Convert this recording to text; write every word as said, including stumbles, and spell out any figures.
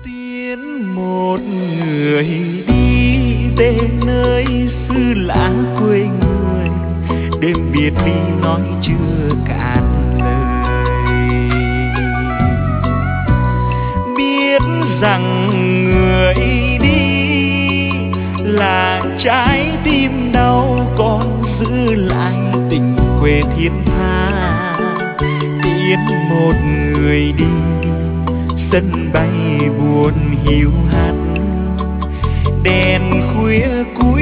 Tiến một người đi về nơi xứ lạ quê người, đêm biệt ly nói chưa cạn lời. Biết rằng người đi là trái tim đau, còn giữ lại tình quê thiết tha. Tiến một người đi sân bay buồn hiu hắt, đèn khuya cuối